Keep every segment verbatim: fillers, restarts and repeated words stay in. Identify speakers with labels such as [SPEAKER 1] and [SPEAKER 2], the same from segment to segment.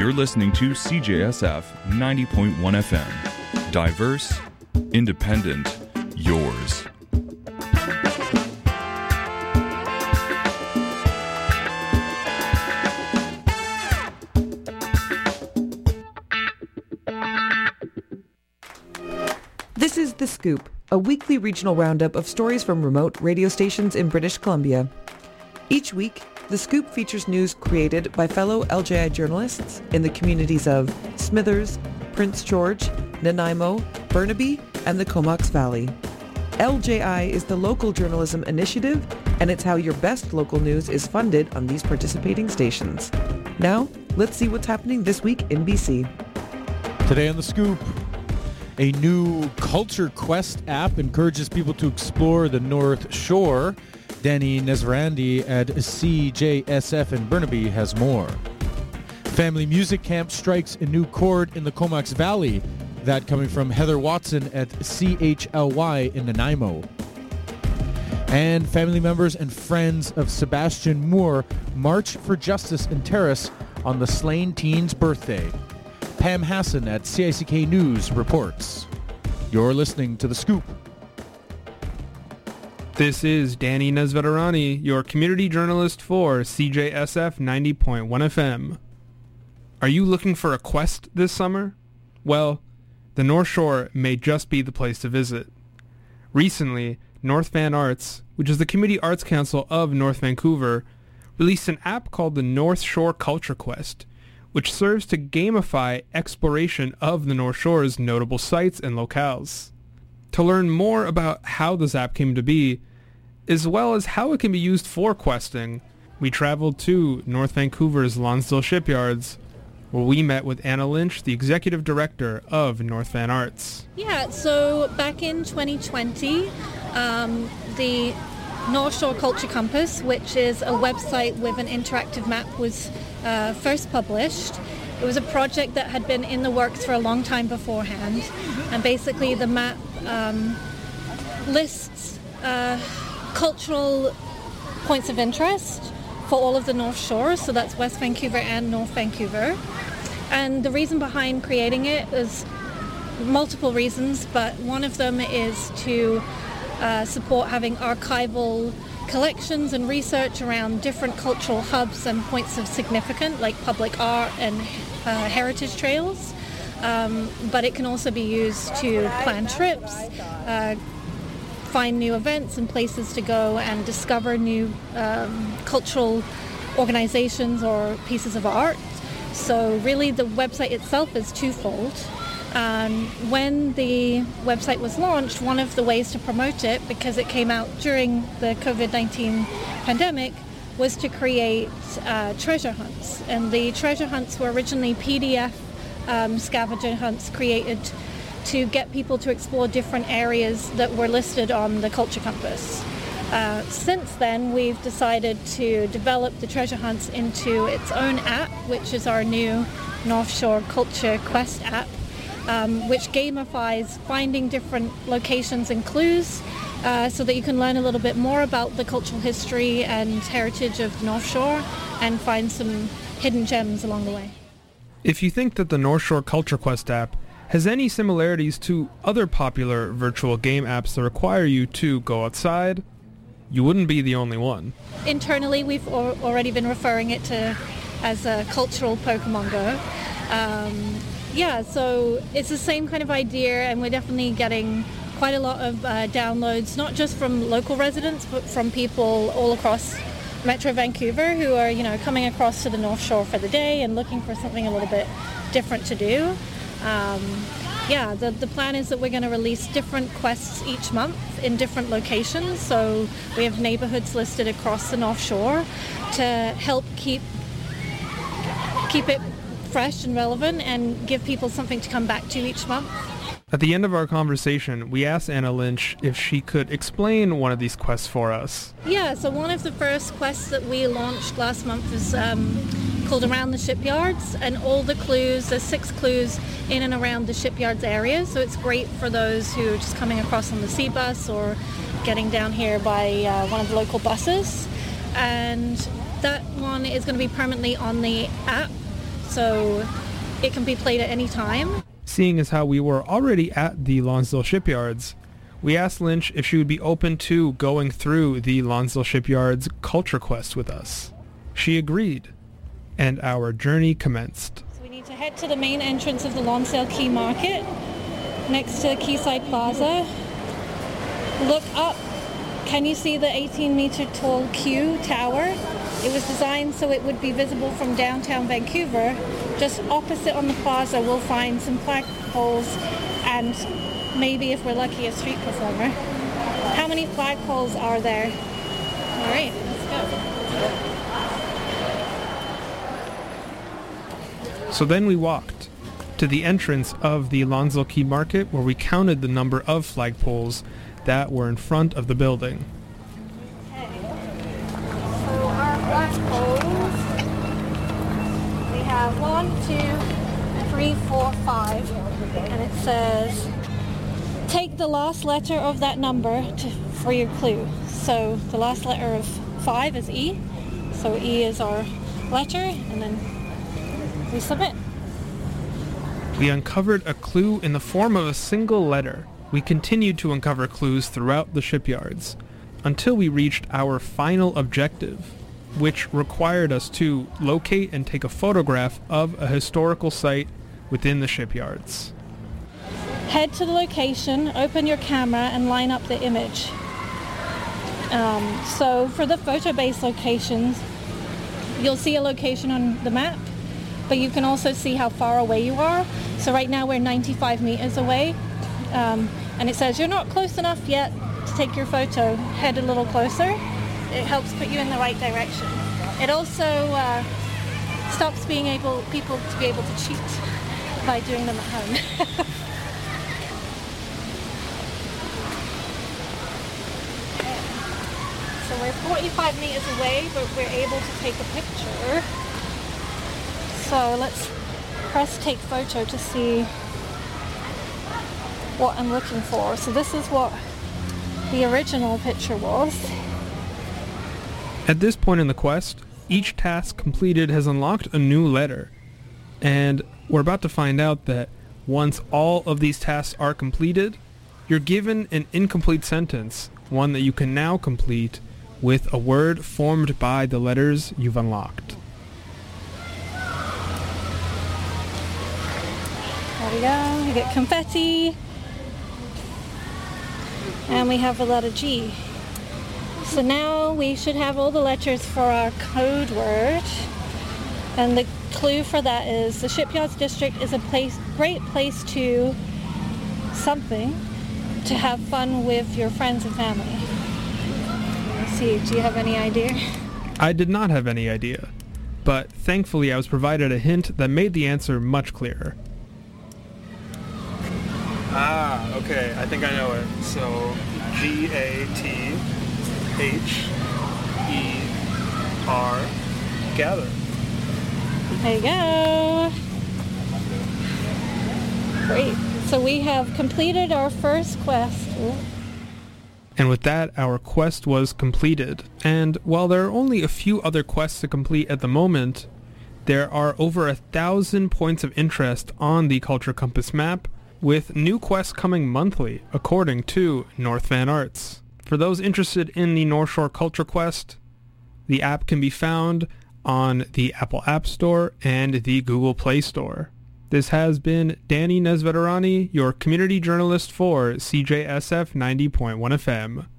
[SPEAKER 1] You're listening to C J S F ninety point one F M. Diverse, independent, yours.
[SPEAKER 2] This is The Scoop, a weekly regional roundup of stories from remote radio stations in British Columbia. Each week, The Scoop features news created by fellow L J I journalists in the communities of Smithers, Prince George, Nanaimo, Burnaby, and the Comox Valley. L J I is the local journalism initiative, and it's how your best local news is funded on these participating stations. Now, let's see what's happening this week in B C.
[SPEAKER 3] Today on The Scoop, a new Culture Quest app encourages people to explore the North Shore. Danny Nezrandi at C J S F in Burnaby has more. Family Music Camp strikes a new chord in the Comox Valley. That coming from Heather Watson at C H L Y in Nanaimo. And family members and friends of Sebastian Moore march for justice in Terrace on the slain teen's birthday. Pam Hassan at C I C K News reports. You're listening to The Scoop.
[SPEAKER 4] This is Danny Nezvedarani, your community journalist for C J S F ninety point one F M. Are you looking for a quest this summer? Well, the North Shore may just be the place to visit. Recently, North Van Arts, which is the Community Arts Council of North Vancouver, released an app called the North Shore Culture Quest, which serves to gamify exploration of the North Shore's notable sites and locales. To learn more about how this app came to be, as well as how it can be used for questing, we traveled to North Vancouver's Lonsdale Shipyards, where we met with Anna Lynch, the executive director of North Van Arts.
[SPEAKER 5] Yeah, so back in twenty twenty, um, the North Shore Culture Compass, which is a website with an interactive map, was uh, first published. It was a project that had been in the works for a long time beforehand, and basically the map um, lists uh, cultural points of interest for all of the North Shore, so that's West Vancouver and North Vancouver. And the reason behind creating it is multiple reasons, but one of them is to uh, support having archival collections and research around different cultural hubs and points of significance, like public art and uh, heritage trails. Um, but it can also be used to plan trips, uh, find new events and places to go, and discover new um, cultural organizations or pieces of art. So really the website itself is twofold. Um, when the website was launched, one of the ways to promote it, because it came out during the covid nineteen pandemic, was to create uh, treasure hunts. And the treasure hunts were originally P D F um, scavenger hunts created to get people to explore different areas that were listed on the Culture Compass. Uh, since then, we've decided to develop the treasure hunts into its own app, which is our new North Shore Culture Quest app, um, which gamifies finding different locations and clues uh, so that you can learn a little bit more about the cultural history and heritage of the North Shore and find some hidden gems along the way.
[SPEAKER 4] If you think that the North Shore Culture Quest app has any similarities to other popular virtual game apps that require you to go outside, you wouldn't be the only one.
[SPEAKER 5] Internally, we've al- already been referring it to as a cultural Pokemon Go. Um, yeah, so it's the same kind of idea, and we're definitely getting quite a lot of uh, downloads, not just from local residents, but from people all across Metro Vancouver who are, you know, coming across to the North Shore for the day and looking for something a little bit different to do. Um, yeah, the, the plan is that we're going to release different quests each month in different locations. So we have neighborhoods listed across the North Shore to help keep keep it fresh and relevant and give people something to come back to each month.
[SPEAKER 4] At the end of our conversation, we asked Anna Lynch if she could explain one of these quests for us.
[SPEAKER 5] Yeah, so one of the first quests that we launched last month is um, called Around the Shipyards, and all the clues, there's six clues in and around the shipyards area, so it's great for those who are just coming across on the sea bus or getting down here by uh, one of the local buses. And that one is going to be permanently on the app, so it can be played at any time.
[SPEAKER 4] Seeing as how we were already at the Lonsdale Shipyards, we asked Lynch if she would be open to going through the Lonsdale Shipyards Culture Quest with us. She agreed, and our journey commenced.
[SPEAKER 5] So we need to head to the main entrance of the Lonsdale Quay Market, next to Quayside Plaza. Look up. Can you see the eighteen meter tall Q Tower? It was designed so it would be visible from downtown Vancouver. Just opposite on the plaza, we'll find some flagpoles and maybe, if we're lucky, a street performer. How many flagpoles are there? All right, let's go.
[SPEAKER 4] So then we walked to the entrance of the Lonsdale Quay Market, where we counted the number of flagpoles that were in front of the building.
[SPEAKER 5] Okay. So our flagpoles, we have one, two, three, four, five, and it says, take the last letter of that number to, for your clue. So the last letter of five is E, so E is our letter, and then we submit.
[SPEAKER 4] We uncovered a clue in the form of a single letter. We continued to uncover clues throughout the shipyards until we reached our final objective, which required us to locate and take a photograph of a historical site within the shipyards.
[SPEAKER 5] Head to the location, open your camera, and line up the image. Um, so for the photo-based locations, you'll see a location on the map, but you can also see how far away you are. So right now we're ninety-five meters away. Um, and it says you're not close enough yet to take your photo. Head a little closer. It helps put you in the right direction. It also uh, stops being able people to be able to cheat by doing them at home. Okay. So we're forty-five meters away, but we're able to take a picture. So let's press take photo to see what I'm looking for. So this is what the original picture was.
[SPEAKER 4] At this point in the quest, each task completed has unlocked a new letter, and we're about to find out that once all of these tasks are completed, you're given an incomplete sentence, one that you can now complete with a word formed by the letters you've unlocked.
[SPEAKER 5] There we go. You get confetti. And we have a letter G. So now we should have all the letters for our code word. And the clue for that is the Shipyards District is a place, great place to something, to have fun with your friends and family. Let's see, do you have any idea?
[SPEAKER 4] I did not have any idea, but thankfully I was provided a hint that made the answer much clearer.
[SPEAKER 6] Ah, okay, I think I know it. So, G A T H E R, gather.
[SPEAKER 5] There you go. Great. So we have completed our first quest.
[SPEAKER 4] And with that, our quest was completed. And while there are only a few other quests to complete at the moment, there are over a thousand points of interest on the Culture Compass map, with new quests coming monthly, according to North Van Arts. For those interested in the North Shore Culture Quest, the app can be found on the Apple App Store and the Google Play Store. This has been Danny Nesveterani, your community journalist for C J S F ninety point one F M.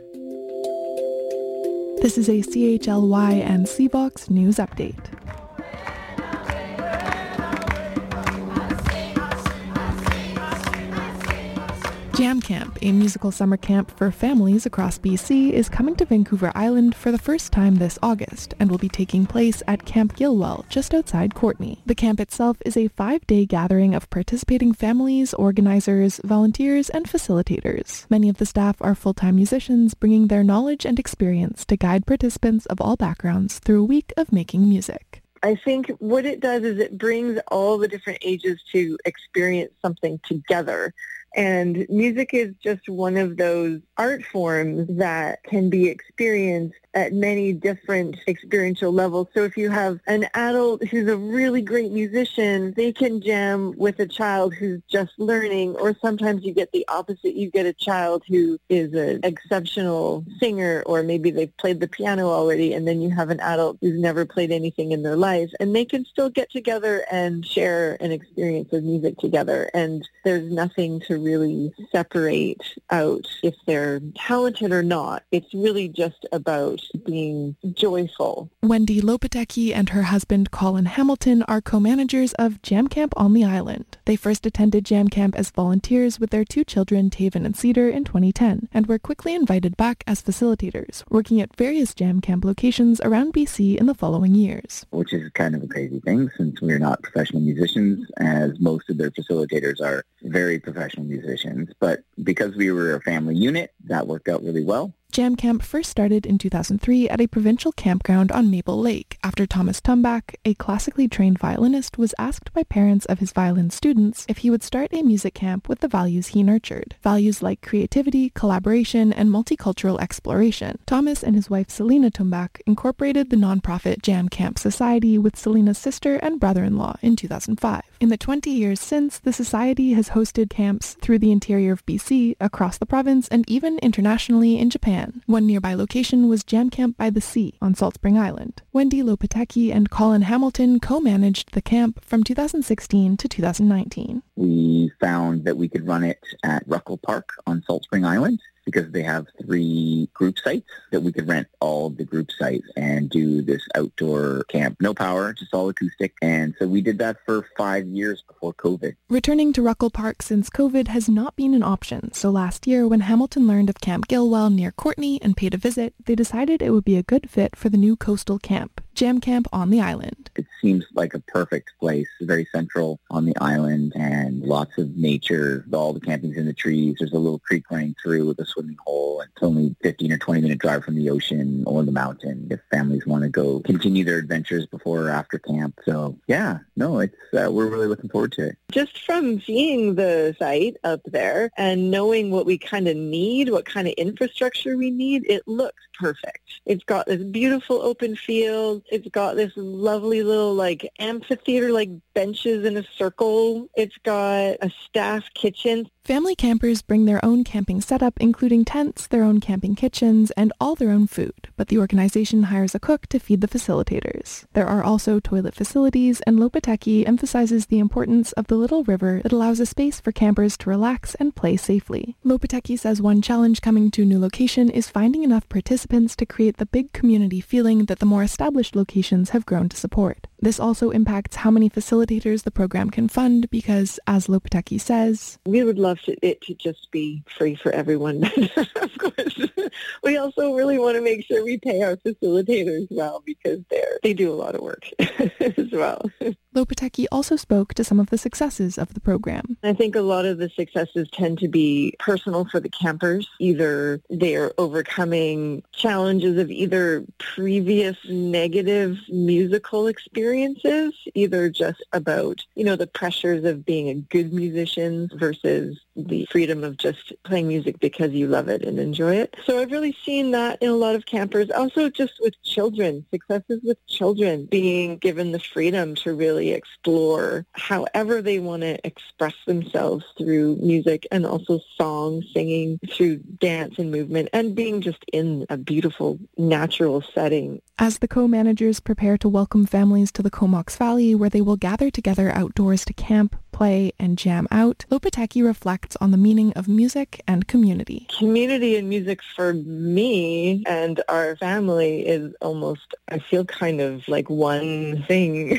[SPEAKER 7] This is a C H L Y and C VOX news update. Jam Camp, a musical summer camp for families across B C, is coming to Vancouver Island for the first time this August and will be taking place at Camp Gilwell, just outside Courtenay. The camp itself is a five-day gathering of participating families, organizers, volunteers, and facilitators. Many of the staff are full-time musicians, bringing their knowledge and experience to guide participants of all backgrounds through a week of making music.
[SPEAKER 8] I think what it does is it brings all the different ages to experience something together. And music is just one of those art forms that can be experienced at many different experiential levels. So if you have an adult who's a really great musician, they can jam with a child who's just learning, or sometimes you get the opposite. You get a child who is an exceptional singer, or maybe they've played the piano already, and then you have an adult who's never played anything in their life, and they can still get together and share an experience of music together. And there's nothing to really separate out if they're talented or not. It's really just about being joyful.
[SPEAKER 7] Wendy Lopatecki and her husband Colin Hamilton are co-managers of Jam Camp on the island. They first attended Jam Camp as volunteers with their two children, Taven and Cedar, in twenty ten, and were quickly invited back as facilitators, working at various Jam Camp locations around B C in the following years.
[SPEAKER 9] Which is kind of a crazy thing, since we're not professional musicians, as most of their facilitators are very professional musicians. But because we were a family unit, that worked out really well.
[SPEAKER 7] Jam Camp first started in two thousand three at a provincial campground on Maple Lake after Thomas Tumbach, a classically trained violinist, was asked by parents of his violin students if he would start a music camp with the values he nurtured. Values like creativity, collaboration, and multicultural exploration. Thomas and his wife Selena Tumbach incorporated the nonprofit Jam Camp Society with Selena's sister and brother-in-law in two thousand five. In the twenty years since, the society has hosted camps through the interior of B C, across the province, and even internationally in Japan. One nearby location was Jam Camp by the Sea on Salt Spring Island. Wendy Lopatecki and Colin Hamilton co-managed the camp from two thousand sixteen to two thousand nineteen.
[SPEAKER 9] We found that we could run it at Ruckle Park on Salt Spring Island, because they have three group sites that we could rent all of the group sites and do this outdoor camp. No power, just all acoustic. And so we did that for five years before COVID.
[SPEAKER 7] Returning to Ruckle Park since COVID has not been an option. So last year, when Hamilton learned of Camp Gilwell near Courtenay and paid a visit, they decided it would be a good fit for the new coastal camp, Jam Camp on the island.
[SPEAKER 9] It seems like a perfect place, very central on the island, and lots of nature. All the camping's in the trees. There's a little creek running through with a swimming hole. It's only fifteen or twenty minute drive from the ocean or the mountain if families want to go continue their adventures before or after camp. So yeah, no, it's uh, we're really looking forward to it.
[SPEAKER 8] Just from seeing the site up there and knowing what we kind of need, what kind of infrastructure we need, it looks perfect. It's got this beautiful open field. It's got this lovely little like amphitheater, like benches in a circle. It's got a staff kitchen.
[SPEAKER 7] Family campers bring their own camping setup, including tents, their own camping kitchens, and all their own food, but the organization hires a cook to feed the facilitators. There are also toilet facilities, and Lopatecki emphasizes the importance of the little river that allows a space for campers to relax and play safely. Lopatecki says one challenge coming to a new location is finding enough participants to create the big community feeling that the more established locations have grown to support. This also impacts how many facilitators the program can fund because, as Lopatecki says,
[SPEAKER 8] we would love to, it to just be free for everyone. Of course, we also really want to make sure we pay our facilitators well because they're, they do a lot of work as well.
[SPEAKER 7] Lopatecki also spoke to some of the successes of the program.
[SPEAKER 8] I think a lot of the successes tend to be personal for the campers. Either they're overcoming challenges of either previous negative musical experiences, either just about, you know, the pressures of being a good musician versus the freedom of just playing music because you love it and enjoy it. So I've really seen that in a lot of campers. Also just with children, successes with children being given the freedom to really explore however they want to express themselves through music and also song, singing, through dance and movement, and being just in a beautiful natural setting.
[SPEAKER 7] As the co-managers prepare to welcome families to the Comox Valley where they will gather together outdoors to camp, play, and jam out, Lopatecki reflects on the meaning of music and community.
[SPEAKER 8] Community and music for me and our family is almost, I feel kind of like one thing.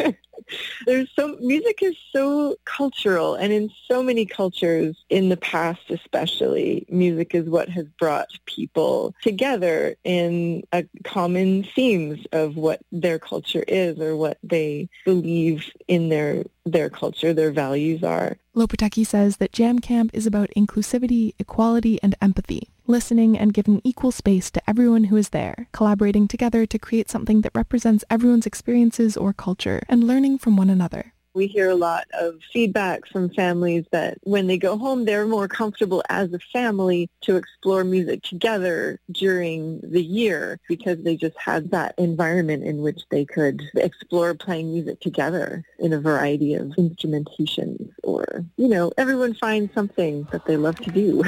[SPEAKER 8] There's so music is so cultural, and in so many cultures, in the past especially, music is what has brought people together in a common themes of what their culture is or what they believe in their their culture, their values are.
[SPEAKER 7] Lopatecki says that Jam Camp is about inclusivity, equality, and empathy, listening and giving equal space to everyone who is there, collaborating together to create something that represents everyone's experiences or culture, and learning from one another.
[SPEAKER 8] We hear a lot of feedback from families that when they go home, they're more comfortable as a family to explore music together during the year because they just had that environment in which they could explore playing music together in a variety of instrumentations, or, you know, everyone finds something that they love to do.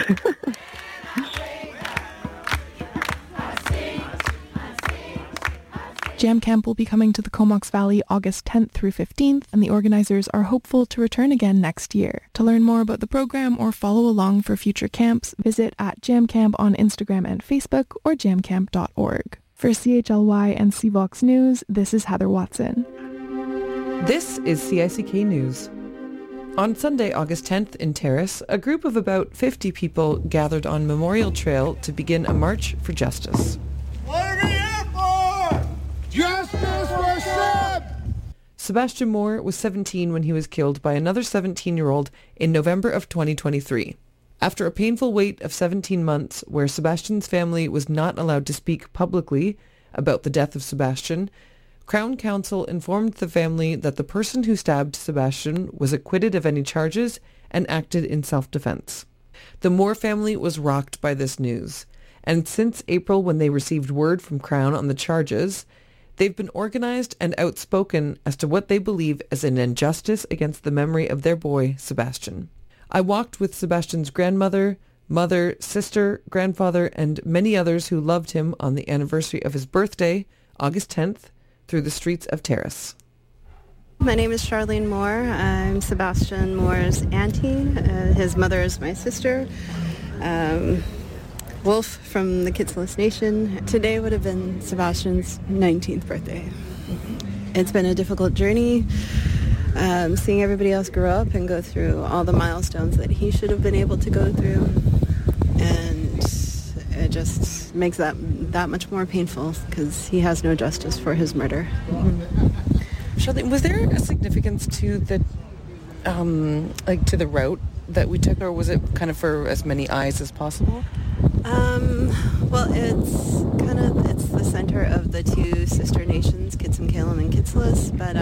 [SPEAKER 7] Jam Camp will be coming to the Comox Valley August tenth through fifteenth, and the organizers are hopeful to return again next year. To learn more about the program or follow along for future camps, visit at Jam Camp on Instagram and Facebook or jam camp dot org. For C H L Y and C VOX News, this is Heather Watson.
[SPEAKER 2] This is C I C K News. On Sunday, August tenth in Terrace, a group of about fifty people gathered on Memorial Trail to begin a march for justice.
[SPEAKER 10] What are we here for? Justice for Seb!
[SPEAKER 2] Sebastian Moore was seventeen when he was killed by another seventeen-year-old in November of twenty twenty-three. After a painful wait of seventeen months where Sebastian's family was not allowed to speak publicly about the death of Sebastian, Crown Counsel informed the family that the person who stabbed Sebastian was acquitted of any charges and acted in self-defense. The Moore family was rocked by this news, and since April when they received word from Crown on the charges, they've been organized and outspoken as to what they believe is an injustice against the memory of their boy, Sebastian. I walked with Sebastian's grandmother, mother, sister, grandfather, and many others who loved him on the anniversary of his birthday, August tenth, through the streets of Terrace.
[SPEAKER 11] My name is Charlene Moore. I'm Sebastian Moore's auntie. Uh, his mother is my sister. Um, Wolf from the Kitsillas Nation. Today would have been Sebastian's nineteenth birthday. It's been a difficult journey, um, seeing everybody else grow up and go through all the milestones that he should have been able to go through, and it just makes that that much more painful because he has no justice for his murder.
[SPEAKER 2] Mm-hmm. Charlene, was there a significance to the, um, like to the route that we took, or was it kind of for as many eyes as possible?
[SPEAKER 11] Um, well, it's kind of, it's the center of the two sister nations, Kitsim-Kalem and Kitsillas, but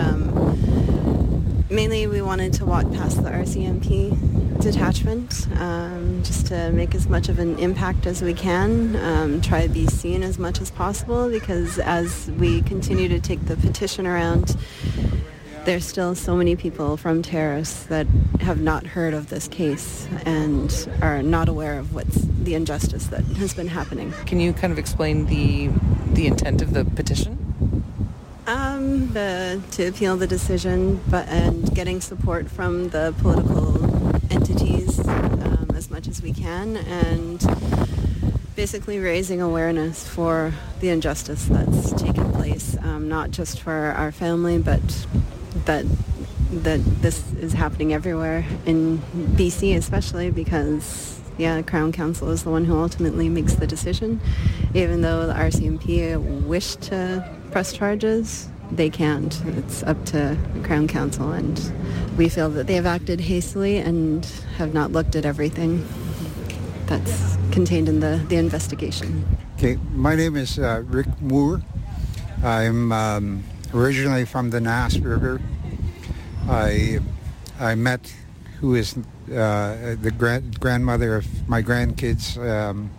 [SPEAKER 11] um, mainly we wanted to walk past the R C M P detachment, um, just to make as much of an impact as we can, um, try to be seen as much as possible, because as we continue to take the petition around, there's still so many people from Terrace that have not heard of this case and are not aware of what's the injustice that has been happening.
[SPEAKER 2] Can you kind of explain the the intent of the petition?
[SPEAKER 11] Um, the, to appeal the decision, but and getting support from the political entities um, as much as we can, and basically raising awareness for the injustice that's taken place, um, not just for our family, but that that this is happening everywhere in B C, especially because, yeah, Crown Counsel is the one who ultimately makes the decision. Even though the R C M P wish to press charges, they can't. It's up to Crown Counsel, and we feel that they have acted hastily and have not looked at everything that's contained in the, the investigation.
[SPEAKER 12] Okay, my name is uh, Rick Moore. I'm um, originally from the Nass River. I I met who is uh, the grand, grandmother of my grandkids um,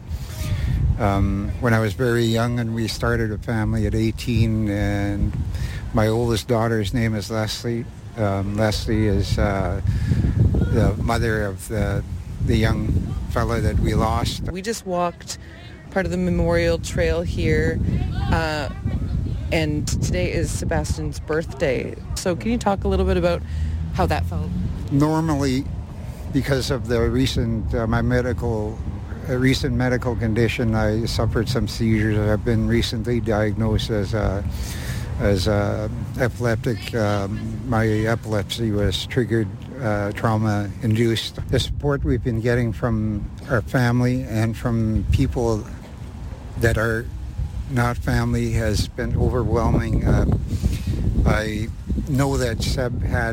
[SPEAKER 12] um, when I was very young, and we started a family at eighteen, and my oldest daughter's name is Leslie. Um, Leslie is uh, the mother of the the young fella that we lost.
[SPEAKER 2] We just walked part of the Memorial Trail here, uh, and today is Sebastian's birthday. So can you talk a little bit about how that felt?
[SPEAKER 12] Normally, because of the recent, uh, my medical, uh, recent medical condition, I suffered some seizures. I've been recently diagnosed as a, as a epileptic. Um, my epilepsy was triggered, uh, trauma-induced. The support we've been getting from our family and from people that are not family has been overwhelming. Uh, I know that Seb had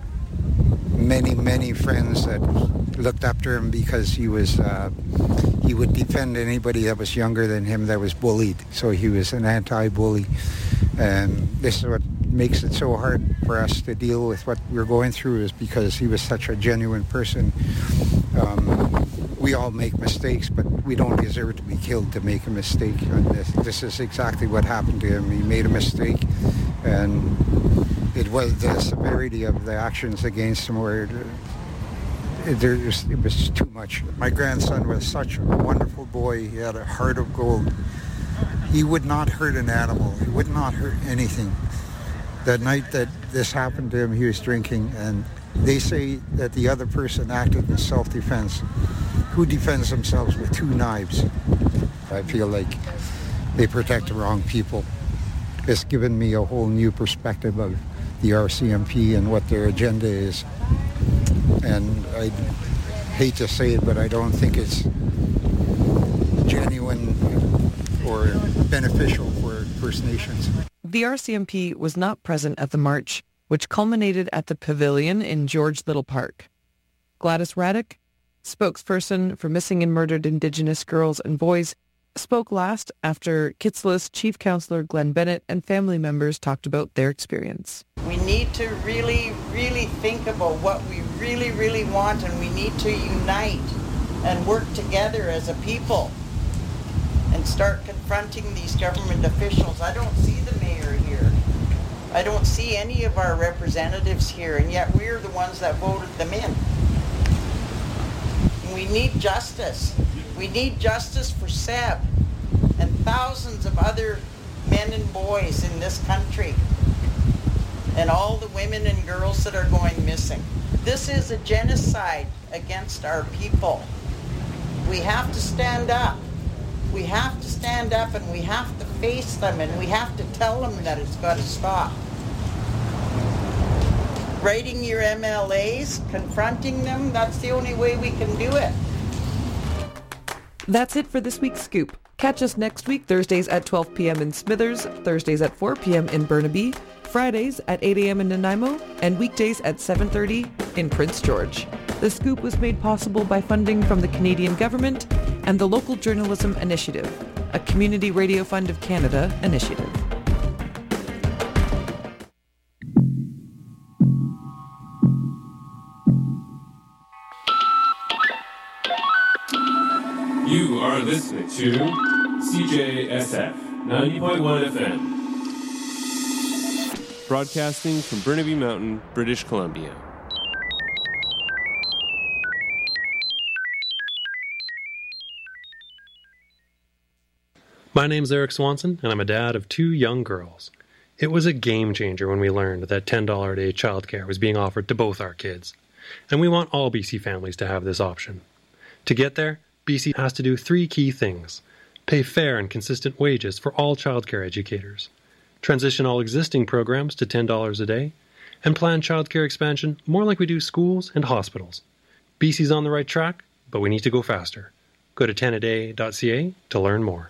[SPEAKER 12] many, many friends that looked up to him because he was uh, he would defend anybody that was younger than him that was bullied. So he was an anti-bully, and this is what makes it so hard for us to deal with what we're going through is because he was such a genuine person. Um, we all make mistakes, but we don't deserve to be killed to make a mistake. And this, this is exactly what happened to him. He made a mistake, and it was the severity of the actions against him where it, it, there was, it was too much. My grandson was such a wonderful boy. He had a heart of gold. He would not hurt an animal. He would not hurt anything. The night that this happened to him, he was drinking, and they say that the other person acted in self-defense. Who defends themselves with two knives? I feel like they protect the wrong people. It's given me a whole new perspective of the R C M P and what their agenda is. And I hate to say it, but I don't think it's genuine or beneficial for First Nations.
[SPEAKER 2] The R C M P was not present at the march, which culminated at the Pavilion in George Little Park. Gladys Raddick, spokesperson for missing and murdered Indigenous girls and boys, spoke last after Kitsilah's Chief Councillor Glenn Bennett and family members talked about their experience.
[SPEAKER 13] We need to really, really think about what we really, really want, and we need to unite and work together as a people and start confronting these government officials. I don't see the mayor here. I don't see any of our representatives here, and yet we're the ones that voted them in. We need justice. We need justice for Seb and thousands of other men and boys in this country, and all the women and girls that are going missing. This is a genocide against our people. We have to stand up. We have to stand up, and we have to face them, and we have to tell them that it's got to stop. Writing your M L As, confronting them, that's the only way we can do it.
[SPEAKER 2] That's it for this week's Scoop. Catch us next week, Thursdays at twelve p.m. in Smithers, Thursdays at four p.m. in Burnaby, Fridays at eight a.m. in Nanaimo, and weekdays at seven thirty in Prince George. The Scoop was made possible by funding from the Canadian government and the Local Journalism Initiative, a Community Radio Fund of Canada initiative.
[SPEAKER 14] You are listening to C J S F ninety point one F M, broadcasting from Burnaby Mountain, British Columbia.
[SPEAKER 15] My name's Eric Swanson, and I'm a dad of two young girls. It was a game changer when we learned that ten dollars a day childcare was being offered to both our kids, and we want all B C families to have this option. To get there, B C has to do three key things: pay fair and consistent wages for all childcare educators, transition all existing programs to ten dollars a day, and plan childcare expansion more like we do schools and hospitals. B C's on the right track, but we need to go faster. Go to ten a day dot c a to learn more.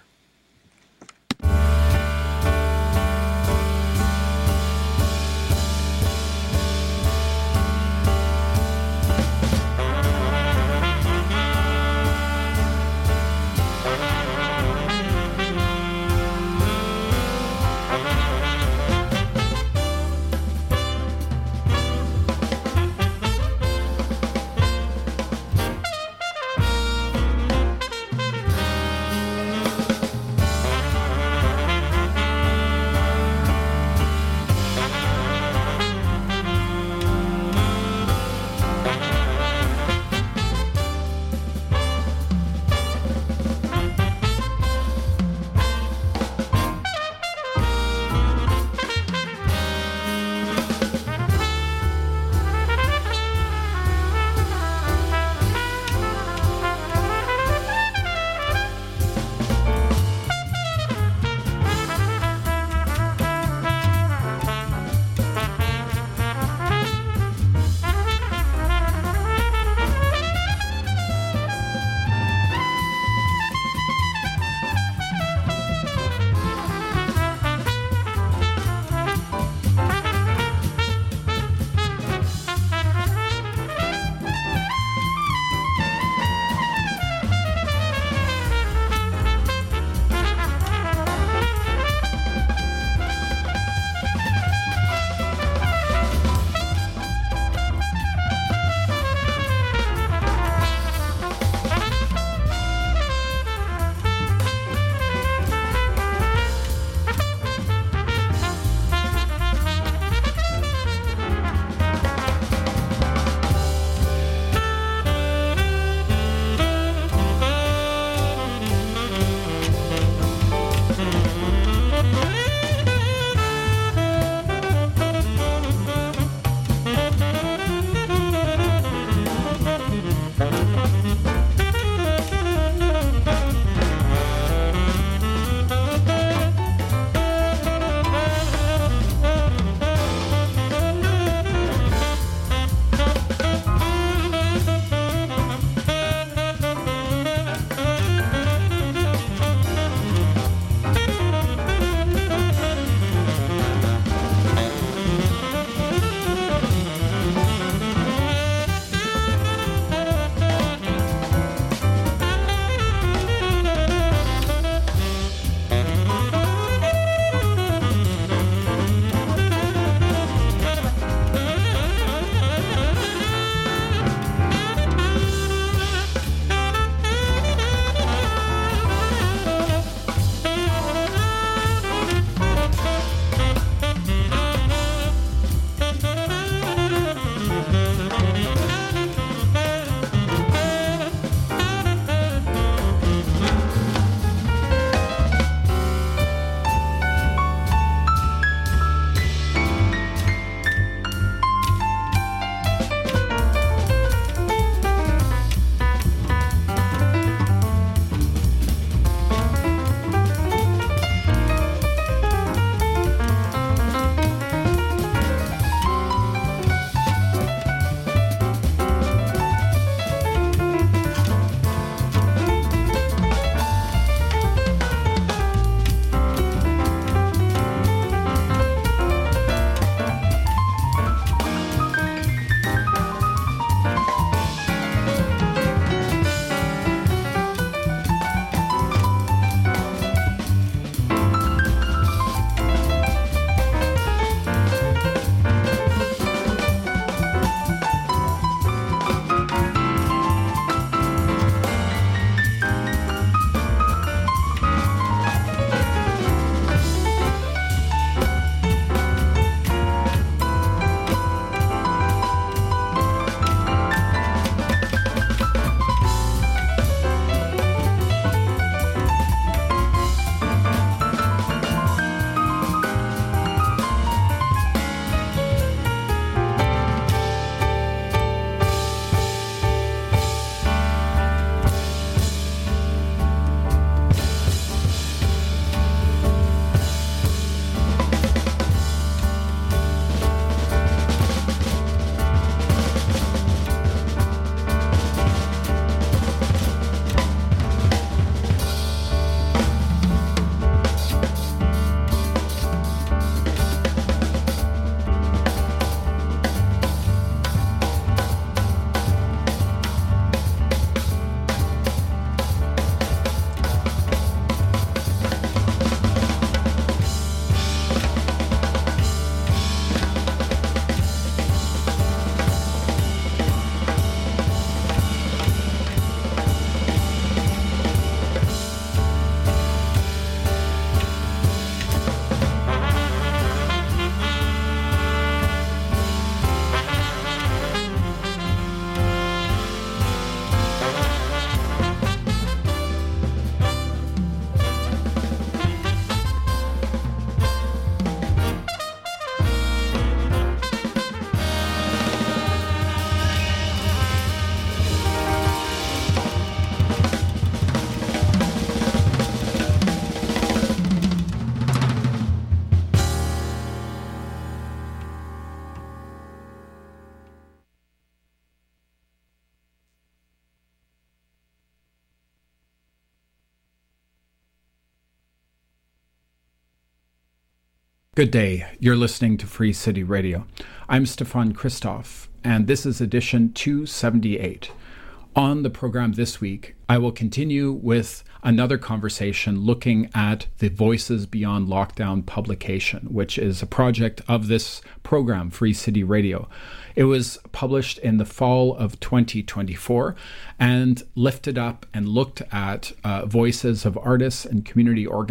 [SPEAKER 16] Good day. You're listening to Free City Radio. I'm Stefan Christoff, and this is edition two seventy-eight. On the program this week, I will continue with another conversation looking at the Voices Beyond Lockdown publication, which is a project of this program, Free City Radio. It was published in the fall of twenty twenty-four and lifted up and looked at uh, voices of artists and community organizations